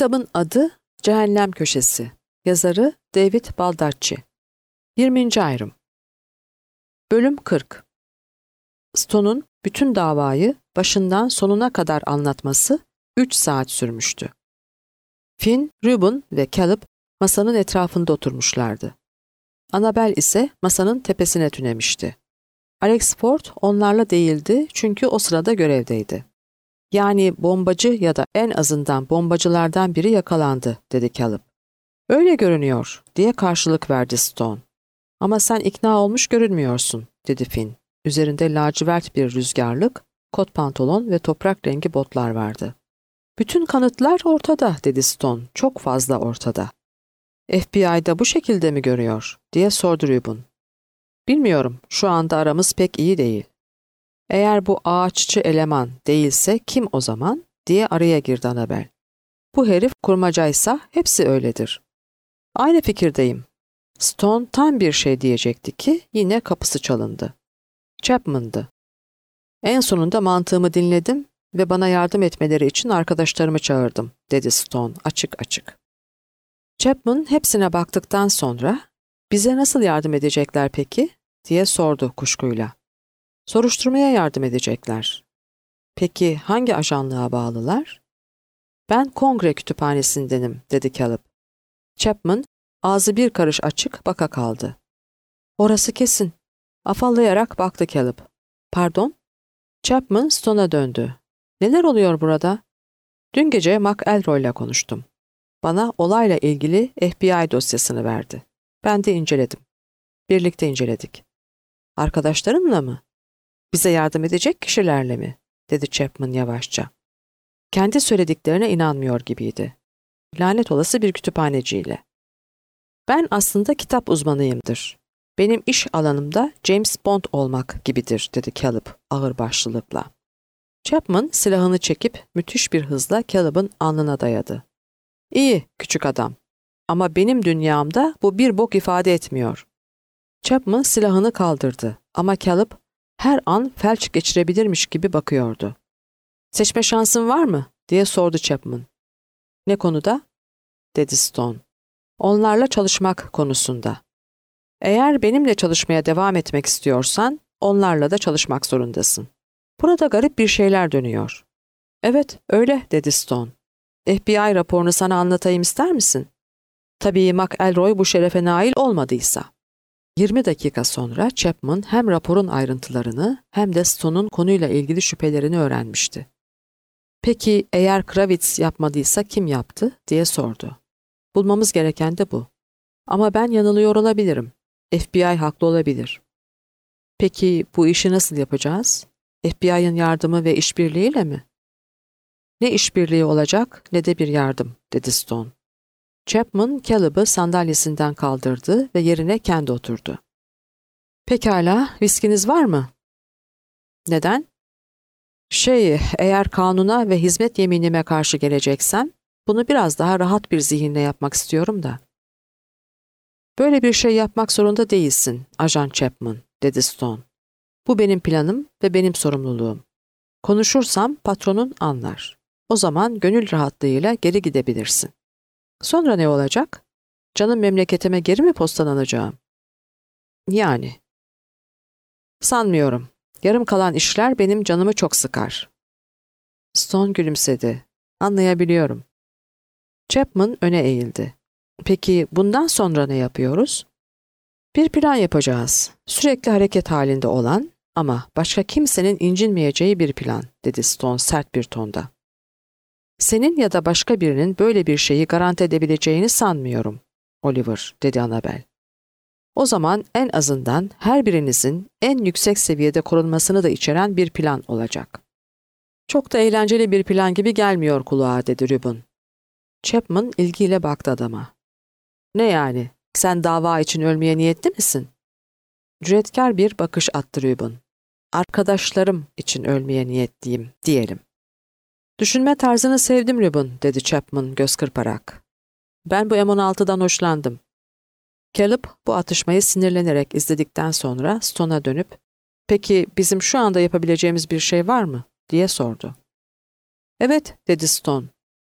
Kitabın adı Cehennem Köşesi. Yazarı David Baldacci. 20. ayrım. Bölüm 40. Stone'un bütün davayı başından sonuna kadar anlatması 3 saat sürmüştü. Finn, Reuben ve Caleb masanın etrafında oturmuşlardı. Annabel ise masanın tepesine tünemişti. Alex Ford onlarla değildi çünkü o sırada görevdeydi. Yani bombacı ya da en azından bombacılardan biri yakalandı, dedi Caleb. Öyle görünüyor, diye karşılık verdi Stone. Ama sen ikna olmuş görünmüyorsun, dedi Finn. Üzerinde lacivert bir rüzgarlık, kot pantolon ve toprak rengi botlar vardı. Bütün kanıtlar ortada, dedi Stone. Çok fazla ortada. FBI'da bu şekilde mi görüyor, diye sordu Reuben. Bilmiyorum, şu anda aramız pek iyi değil. Eğer bu ağaççı eleman değilse kim o zaman, diye araya girdi Annabel. Bu herif kurmacaysa hepsi öyledir. Aynı fikirdeyim. Stone tam bir şey diyecekti ki yine kapısı çalındı. Chapman'dı. En sonunda mantığımı dinledim ve bana yardım etmeleri için arkadaşlarımı çağırdım, dedi Stone açık açık. Chapman hepsine baktıktan sonra, bize nasıl yardım edecekler peki, diye sordu kuşkuyla. Soruşturmaya yardım edecekler. Peki hangi ajanlığa bağlılar? Ben Kongre Kütüphanesindenim, dedi Caleb. Chapman ağzı bir karış açık baka kaldı. Orası kesin. Afallayarak baktı Caleb. Pardon? Chapman Stone'a döndü. Neler oluyor burada? Dün gece McElroy'la konuştum. Bana olayla ilgili FBI dosyasını verdi. Ben de inceledim. Birlikte inceledik. Arkadaşlarınla mı? Bize yardım edecek kişilerle mi? Dedi Chapman yavaşça. Kendi söylediklerine inanmıyor gibiydi. Lanet olası bir kütüphaneciyle. Ben aslında kitap uzmanıyımdır. Benim iş alanımda James Bond olmak gibidir, dedi Caleb ağırbaşlılıkla. Chapman silahını çekip müthiş bir hızla Caleb'ın alnına dayadı. İyi, küçük adam. Ama benim dünyamda bu bir bok ifade etmiyor. Chapman silahını kaldırdı ama Caleb her an felç geçirebilirmiş gibi bakıyordu. Seçme şansın var mı, diye sordu Chapman. Ne konuda? Dedi Stone. Onlarla çalışmak konusunda. Eğer benimle çalışmaya devam etmek istiyorsan, onlarla da çalışmak zorundasın. Burada garip bir şeyler dönüyor. Evet, öyle, dedi Stone. FBI raporunu sana anlatayım ister misin? Tabii McElroy bu şerefe nail olmadıysa. 20 dakika sonra Chapman hem raporun ayrıntılarını hem de Stone'un konuyla ilgili şüphelerini öğrenmişti. Peki eğer Kravitz yapmadıysa kim yaptı, diye sordu. Bulmamız gereken de bu. Ama ben yanılıyor olabilirim. FBI haklı olabilir. Peki bu işi nasıl yapacağız? FBI'ın yardımı ve işbirliğiyle mi? Ne işbirliği olacak ne de bir yardım, dedi Stone. Chapman, Caleb'ı sandalyesinden kaldırdı ve yerine kendi oturdu. Pekala, viskiniz var mı? Neden? Eğer kanuna ve hizmet yeminime karşı geleceksem, bunu biraz daha rahat bir zihinle yapmak istiyorum da. Böyle bir şey yapmak zorunda değilsin, Ajan Chapman, dedi Stone. Bu benim planım ve benim sorumluluğum. Konuşursam patronun anlar. O zaman gönül rahatlığıyla geri gidebilirsin. Sonra ne olacak? Canım memleketime geri mi postalanacağım? Yani. Sanmıyorum. Yarım kalan işler benim canımı çok sıkar. Stone gülümsedi. Anlayabiliyorum. Chapman öne eğildi. Peki bundan sonra ne yapıyoruz? Bir plan yapacağız. Sürekli hareket halinde olan ama başka kimsenin incinmeyeceği bir plan, dedi Stone sert bir tonda. Senin ya da başka birinin böyle bir şeyi garanti edebileceğini sanmıyorum, Oliver, dedi Annabel. O zaman en azından her birinizin en yüksek seviyede korunmasını da içeren bir plan olacak. Çok da eğlenceli bir plan gibi gelmiyor kulağa, dedi Reuben. Chapman ilgiyle baktı adama. Ne yani? Sen dava için ölmeye niyetli misin? Cüretkar bir bakış attı Reuben. Arkadaşlarım için ölmeye niyetliyim, diyelim. Düşünme tarzını sevdim Reuben, dedi Chapman göz kırparak. Ben bu M16'dan hoşlandım. Caleb bu atışmayı sinirlenerek izledikten sonra Stone'a dönüp, peki bizim şu anda yapabileceğimiz bir şey var mı, diye sordu. Evet, dedi Stone.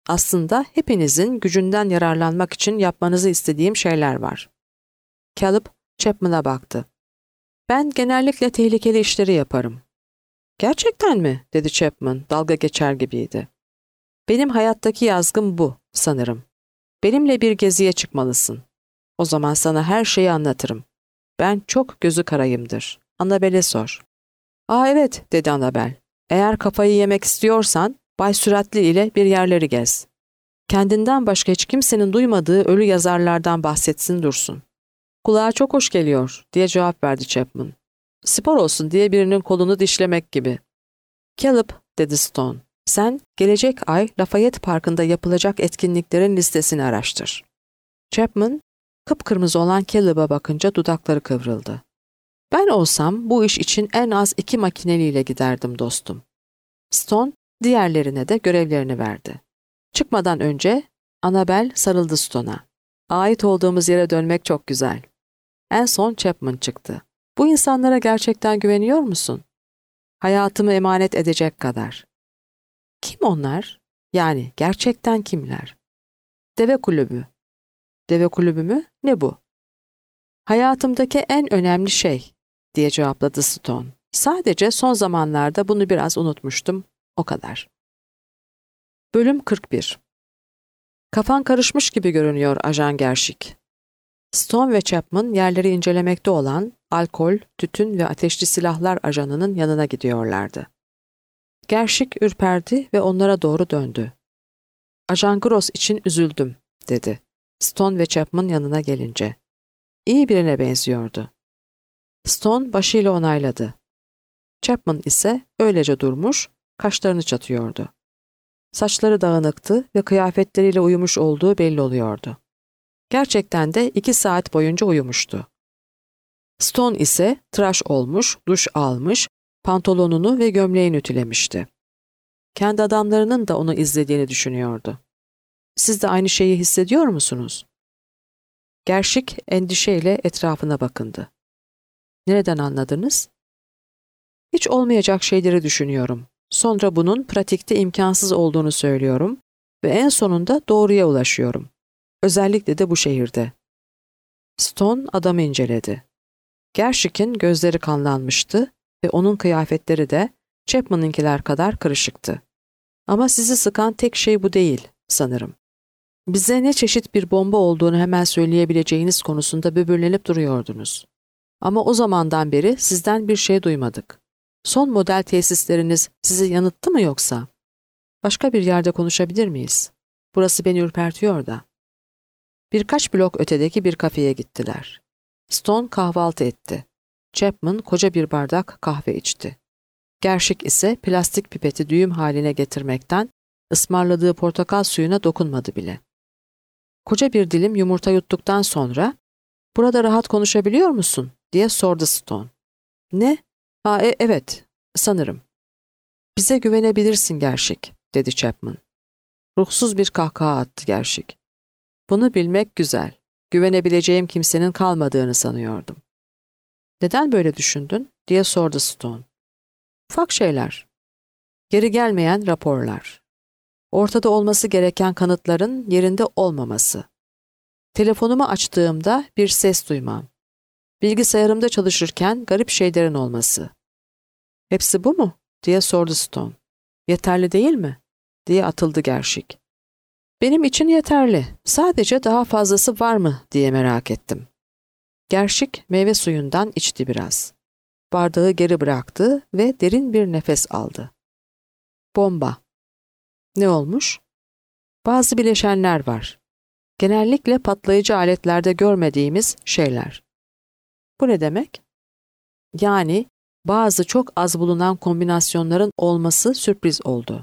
Aslında hepinizin gücünden yararlanmak için yapmanızı istediğim şeyler var. Caleb, Chapman'a baktı. Ben genellikle tehlikeli işleri yaparım. Gerçekten mi? Dedi Chapman, dalga geçer gibiydi. Benim hayattaki yazgım bu, sanırım. Benimle bir geziye çıkmalısın. O zaman sana her şeyi anlatırım. Ben çok gözü karayımdır. Annabel'e sor. Aa evet, dedi Annabel. Eğer kafayı yemek istiyorsan, Bay Süratli ile bir yerleri gez. Kendinden başka hiç kimsenin duymadığı ölü yazarlardan bahsetsin dursun. Kulağa çok hoş geliyor, diye cevap verdi Chapman. Spor olsun diye birinin kolunu dişlemek gibi. Caleb, dedi Stone, sen gelecek ay Lafayette Parkı'nda yapılacak etkinliklerin listesini araştır. Chapman, kıpkırmızı olan Caleb'a bakınca dudakları kıvrıldı. Ben olsam bu iş için en az 2 makineliyle giderdim dostum. Stone, diğerlerine de görevlerini verdi. Çıkmadan önce Annabel sarıldı Stone'a. Ait olduğumuz yere dönmek çok güzel. En son Chapman çıktı. Bu insanlara gerçekten güveniyor musun? Hayatımı emanet edecek kadar. Kim onlar? Yani gerçekten kimler? Deve kulübü. Deve kulübü mü? Ne bu? Hayatımdaki en önemli şey, diye cevapladı Stone. Sadece son zamanlarda bunu biraz unutmuştum, o kadar. Bölüm 41. Kafan karışmış gibi görünüyor Ajan Gershik. Stone ve Chapman yerleri incelemekte olan alkol, tütün ve ateşli silahlar ajanının yanına gidiyorlardı. Gershik ürperdi ve onlara doğru döndü. Ajan Gross için üzüldüm, dedi. Stone ve Chapman yanına gelince. İyi birine benziyordu. Stone başıyla onayladı. Chapman ise öylece durmuş, kaşlarını çatıyordu. Saçları dağınıktı ve kıyafetleriyle uyumuş olduğu belli oluyordu. Gerçekten de 2 saat boyunca uyumuştu. Stone ise tıraş olmuş, duş almış, pantolonunu ve gömleğini ütülemişti. Kendi adamlarının da onu izlediğini düşünüyordu. Siz de aynı şeyi hissediyor musunuz? Gershik endişeyle etrafına bakındı. Nereden anladınız? Hiç olmayacak şeyleri düşünüyorum. Sonra bunun pratikte imkansız olduğunu söylüyorum ve en sonunda doğruya ulaşıyorum. Özellikle de bu şehirde. Stone adamı inceledi. Gershik'in gözleri kanlanmıştı ve onun kıyafetleri de Chapman'ınkiler kadar kırışıktı. Ama sizi sıkan tek şey bu değil, sanırım. Bize ne çeşit bir bomba olduğunu hemen söyleyebileceğiniz konusunda böbürlenip duruyordunuz. Ama o zamandan beri sizden bir şey duymadık. Son model tesisleriniz sizi yanılttı mı yoksa? Başka bir yerde konuşabilir miyiz? Burası beni ürpertiyor da. Birkaç blok ötedeki bir kafeye gittiler. Stone kahvaltı etti. Chapman koca bir bardak kahve içti. Gershik ise plastik pipeti düğüm haline getirmekten ısmarladığı portakal suyuna dokunmadı bile. Koca bir dilim yumurta yuttuktan sonra "Burada rahat konuşabiliyor musun?" diye sordu Stone. "Ne? Evet, sanırım." "Bize güvenebilirsin Gershik," dedi Chapman. Ruhsuz bir kahkaha attı Gershik. "Bunu bilmek güzel. Güvenebileceğim kimsenin kalmadığını sanıyordum." "Neden böyle düşündün?" diye sordu Stone. "Ufak şeyler. Geri gelmeyen raporlar. Ortada olması gereken kanıtların yerinde olmaması. Telefonumu açtığımda bir ses duymam. Bilgisayarımda çalışırken garip şeylerin olması." "Hepsi bu mu?" diye sordu Stone. "Yeterli değil mi?" diye atıldı Gershik. "Benim için yeterli. Sadece daha fazlası var mı diye merak ettim." Gershik meyve suyundan içti biraz. Bardağı geri bıraktı ve derin bir nefes aldı. "Bomba." "Ne olmuş?" "Bazı bileşenler var. Genellikle patlayıcı aletlerde görmediğimiz şeyler." "Bu ne demek?" "Yani bazı çok az bulunan kombinasyonların olması sürpriz oldu."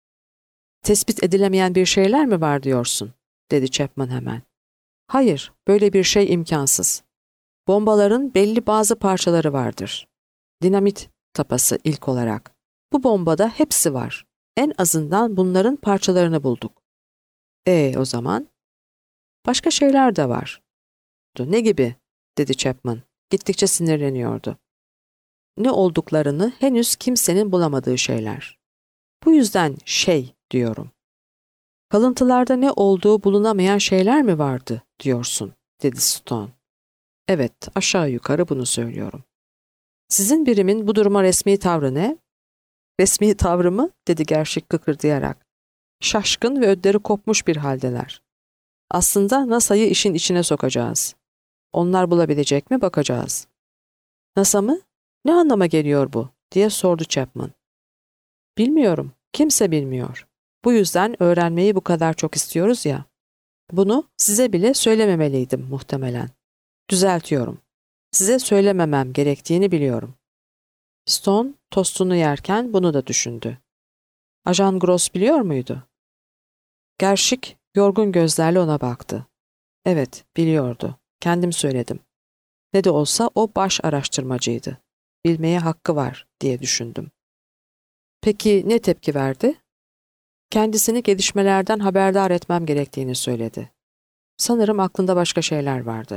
"Tespit edilemeyen bir şeyler mi var diyorsun?" dedi Chapman hemen. "Hayır, böyle bir şey imkansız. Bombaların belli bazı parçaları vardır. Dinamit tapası ilk olarak. Bu bombada hepsi var. En azından bunların parçalarını bulduk." O zaman?" "Başka şeyler de var." "Ne gibi?" dedi Chapman. Gittikçe sinirleniyordu. "Ne olduklarını henüz kimsenin bulamadığı şeyler. Bu yüzden diyorum." Kalıntılarda ne olduğu bulunamayan şeyler mi vardı diyorsun, dedi Stone. Evet, aşağı yukarı bunu söylüyorum. Sizin birimin bu duruma resmi tavrı ne? Resmi tavrı mı? Dedi Gerçek kıkırdayarak. Şaşkın ve ödleri kopmuş bir haldeler. Aslında NASA'yı işin içine sokacağız. Onlar bulabilecek mi bakacağız. NASA mı? Ne anlama geliyor bu? Diye sordu Chapman. Bilmiyorum. Kimse bilmiyor. Bu yüzden öğrenmeyi bu kadar çok istiyoruz ya. Bunu size bile söylememeliydim muhtemelen. Düzeltiyorum. Size söylememem gerektiğini biliyorum. Stone tostunu yerken bunu da düşündü. Ajan Gross biliyor muydu? Gerçek yorgun gözlerle ona baktı. Evet, biliyordu. Kendim söyledim. Ne de olsa o baş araştırmacıydı. Bilmeye hakkı var diye düşündüm. Peki ne tepki verdi? Kendisini gelişmelerden haberdar etmem gerektiğini söyledi. Sanırım aklında başka şeyler vardı.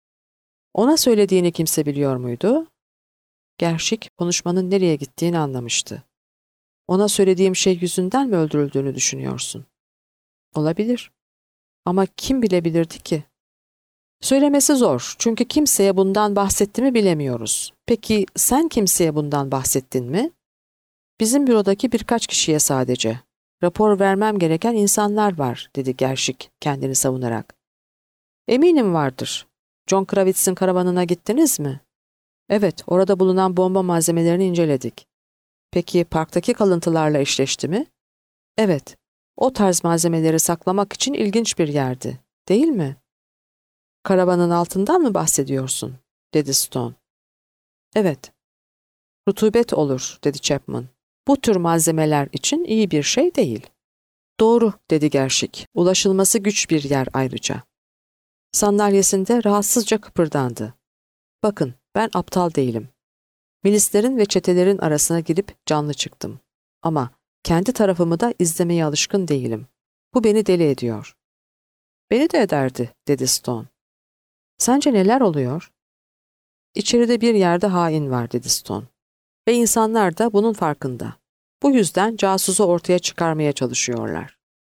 Ona söylediğini kimse biliyor muydu? Gerçek konuşmanın nereye gittiğini anlamıştı. Ona söylediğim şey yüzünden mi öldürüldüğünü düşünüyorsun? Olabilir. Ama kim bilebilirdi ki? Söylemesi zor çünkü kimseye bundan bahsettiğimi bilemiyoruz. Peki sen kimseye bundan bahsettin mi? Bizim bürodaki birkaç kişiye sadece. Rapor vermem gereken insanlar var, dedi Gerçek kendini savunarak. Eminim vardır. John Kravitz'in karavanına gittiniz mi? Evet, orada bulunan bomba malzemelerini inceledik. Peki parktaki kalıntılarla eşleşti mi? Evet, o tarz malzemeleri saklamak için ilginç bir yerdi, değil mi? Karavanın altından mı bahsediyorsun? Dedi Stone. Evet. Rutubet olur, dedi Chapman. Bu tür malzemeler için iyi bir şey değil. Doğru, dedi Gerçek. Ulaşılması güç bir yer ayrıca. Sandalyesinde rahatsızca kıpırdandı. Bakın, ben aptal değilim. Milislerin ve çetelerin arasına girip canlı çıktım. Ama kendi tarafımı da izlemeye alışkın değilim. Bu beni deli ediyor. Beni de ederdi, dedi Stone. Sence neler oluyor? İçeride bir yerde hain var, dedi Stone. Ve insanlar da bunun farkında. Bu yüzden casusu ortaya çıkarmaya çalışıyorlar.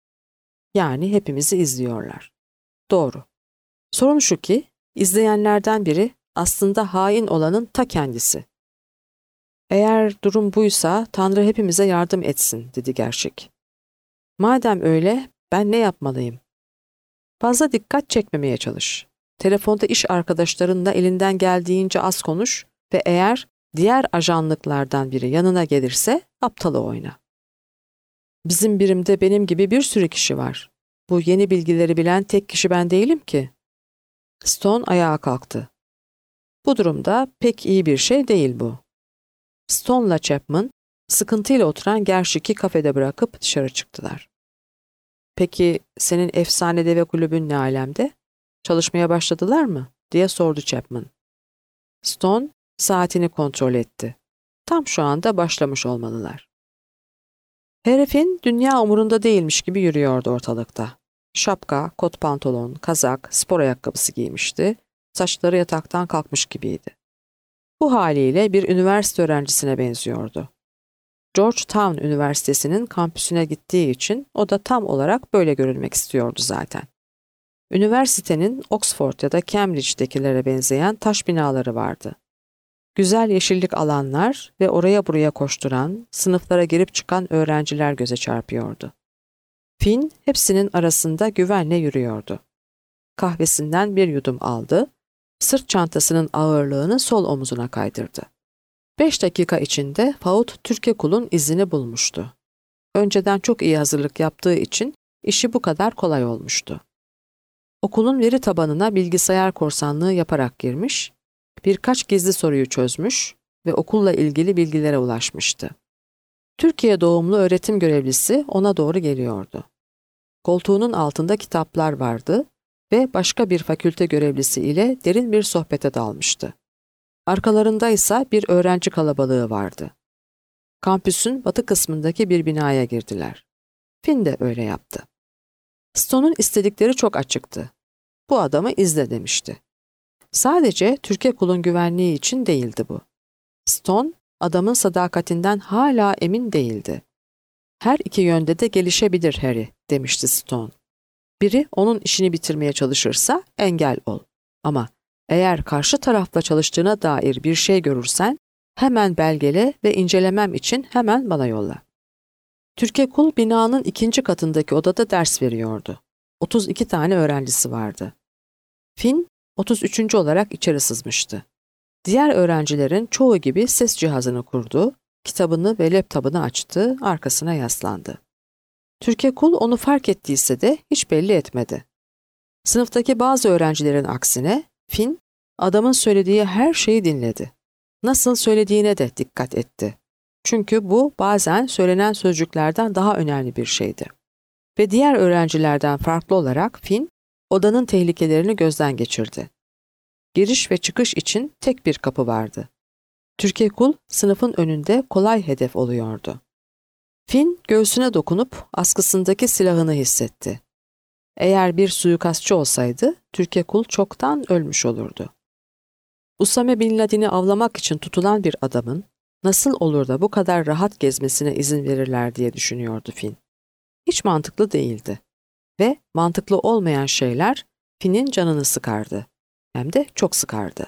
Yani hepimizi izliyorlar. Doğru. Sorun şu ki, izleyenlerden biri aslında hain olanın ta kendisi. Eğer durum buysa Tanrı hepimize yardım etsin, dedi Gerçek. Madem öyle, ben ne yapmalıyım? Fazla dikkat çekmemeye çalış. Telefonda iş arkadaşlarınla elinden geldiğince az konuş ve eğer diğer ajanlıklardan biri yanına gelirse aptalı oyna. Bizim birimde benim gibi bir sürü kişi var. Bu yeni bilgileri bilen tek kişi ben değilim ki. Stone ayağa kalktı. Bu durumda pek iyi bir şey değil bu. Stone'la Chapman sıkıntıyla oturan Gerçek'i kafede bırakıp dışarı çıktılar. Peki senin efsane deve kulübün ne alemde? Çalışmaya başladılar mı? Diye sordu Chapman. Stone saatini kontrol etti. Tam şu anda başlamış olmalılar. Herifin dünya umurunda değilmiş gibi yürüyordu ortalıkta. Şapka, kot pantolon, kazak, spor ayakkabısı giymişti. Saçları yataktan kalkmış gibiydi. Bu haliyle bir üniversite öğrencisine benziyordu. Georgetown Üniversitesi'nin kampüsüne gittiği için o da tam olarak böyle görülmek istiyordu zaten. Üniversitenin Oxford ya da Cambridge'dekilere benzeyen taş binaları vardı. Güzel yeşillik alanlar ve oraya buraya koşturan, sınıflara girip çıkan öğrenciler göze çarpıyordu. Finn hepsinin arasında güvenle yürüyordu. Kahvesinden bir yudum aldı, sırt çantasının ağırlığını sol omuzuna kaydırdı. 5 dakika içinde Faut Türkekul'un izini bulmuştu. Önceden çok iyi hazırlık yaptığı için işi bu kadar kolay olmuştu. Okulun veri tabanına bilgisayar korsanlığı yaparak girmiş, birkaç gizli soruyu çözmüş ve okulla ilgili bilgilere ulaşmıştı. Türkiye doğumlu öğretim görevlisi ona doğru geliyordu. Koltuğunun altında kitaplar vardı ve başka bir fakülte görevlisi ile derin bir sohbete dalmıştı. Arkalarında ise bir öğrenci kalabalığı vardı. Kampüsün batı kısmındaki bir binaya girdiler. Finn de öyle yaptı. Stone'un istedikleri çok açıktı. Bu adamı izle demişti. Sadece Türkekul'un güvenliği için değildi bu. Stone, adamın sadakatinden hala emin değildi. Her iki yönde de gelişebilir Harry, demişti Stone. Biri onun işini bitirmeye çalışırsa engel ol. Ama eğer karşı tarafla çalıştığına dair bir şey görürsen hemen belgele ve incelemem için hemen bana yolla. Türkekul binanın 2. katındaki odada ders veriyordu. 32 tane öğrencisi vardı. Finn 33. olarak içeri sızmıştı. Diğer öğrencilerin çoğu gibi ses cihazını kurdu, kitabını ve laptopunu açtı, arkasına yaslandı. Türkekul onu fark ettiyse de hiç belli etmedi. Sınıftaki bazı öğrencilerin aksine Finn, adamın söylediği her şeyi dinledi. Nasıl söylediğine de dikkat etti. Çünkü bu bazen söylenen sözcüklerden daha önemli bir şeydi. Ve diğer öğrencilerden farklı olarak Finn, odanın tehlikelerini gözden geçirdi. Giriş ve çıkış için tek bir kapı vardı. Türkekul sınıfın önünde kolay hedef oluyordu. Finn göğsüne dokunup askısındaki silahını hissetti. Eğer bir suikastçı olsaydı Türkekul çoktan ölmüş olurdu. Usame Bin Laden'i avlamak için tutulan bir adamın nasıl olur da bu kadar rahat gezmesine izin verirler diye düşünüyordu Finn. Hiç mantıklı değildi. Ve mantıklı olmayan şeyler Finn'in canını sıkardı. Hem de çok sıkardı.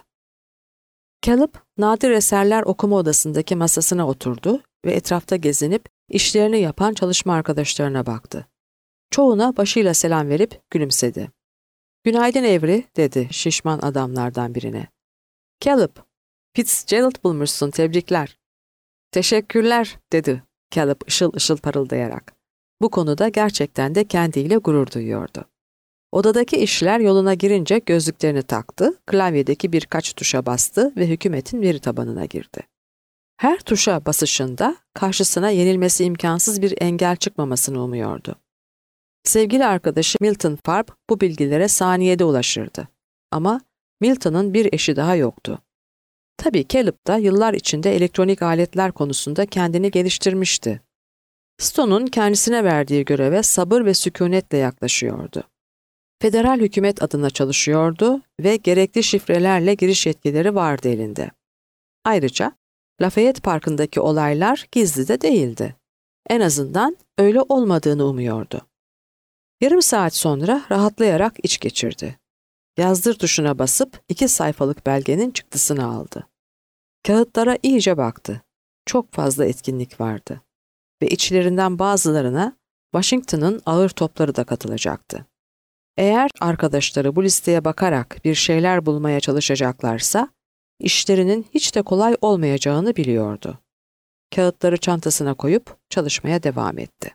Caleb, nadir eserler okuma odasındaki masasına oturdu ve etrafta gezinip işlerini yapan çalışma arkadaşlarına baktı. Çoğuna başıyla selam verip gülümsedi. "Günaydın Avery," dedi şişman adamlardan birine. "Caleb, Fitzgerald bulmuşsun, tebrikler." "Teşekkürler," dedi Caleb ışıl ışıl parıldayarak. Bu konuda gerçekten de kendiyle gurur duyuyordu. Odadaki işler yoluna girince gözlüklerini taktı, klavyedeki birkaç tuşa bastı ve hükümetin veri tabanına girdi. Her tuşa basışında karşısına yenilmesi imkansız bir engel çıkmamasını umuyordu. Sevgili arkadaşı Milton Farb bu bilgilere saniyede ulaşırdı. Ama Milton'ın bir eşi daha yoktu. Tabii Caleb da yıllar içinde elektronik aletler konusunda kendini geliştirmişti. Stone'un kendisine verdiği göreve sabır ve sükunetle yaklaşıyordu. Federal hükümet adına çalışıyordu ve gerekli şifrelerle giriş yetkileri vardı elinde. Ayrıca Lafayette Parkı'ndaki olaylar gizli de değildi. En azından öyle olmadığını umuyordu. Yarım saat sonra rahatlayarak iç geçirdi. Yazdır tuşuna basıp 2 sayfalık belgenin çıktısını aldı. Kağıtlara iyice baktı. Çok fazla etkinlik vardı. Ve içlerinden bazılarına Washington'ın ağır topları da katılacaktı. Eğer arkadaşları bu listeye bakarak bir şeyler bulmaya çalışacaklarsa, işlerinin hiç de kolay olmayacağını biliyordu. Kağıtları çantasına koyup çalışmaya devam etti.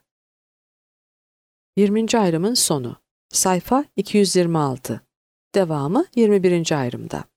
20. ayrımın sonu. Sayfa 226. Devamı 21. ayrımda.